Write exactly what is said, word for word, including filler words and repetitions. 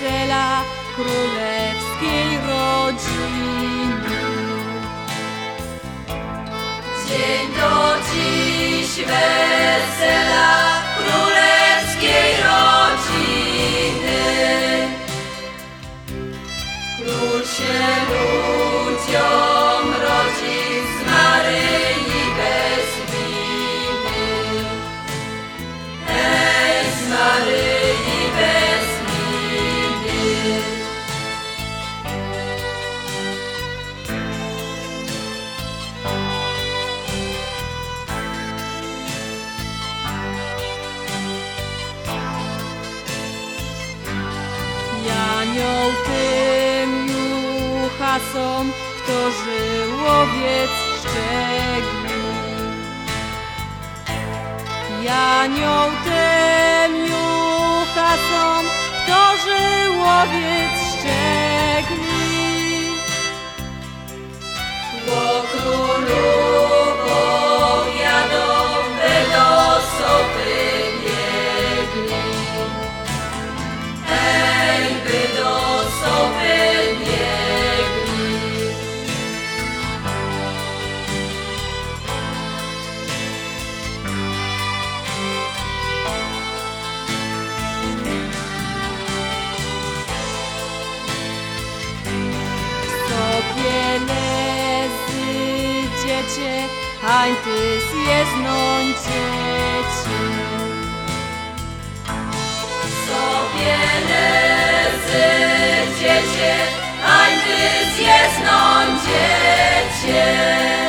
wesela królewskiej rodziny. Dzień to dziś wesela królewskiej rodziny. Król się ludziom rodzi z Maryi bez winy. Hej, z Maryi bez winy. Anioł tym juchasom, kto żyłowiec szczegli. Anioł tym juchasom, kto żyłowiec szczegli. O królu powiadą, by do sopy biegli. Hej, by do sopy biegli. Sobie lezy dziecię, hań ty zjeznąć dziecię. Sobie lezy dziecię, hań ty zjesną dziecię.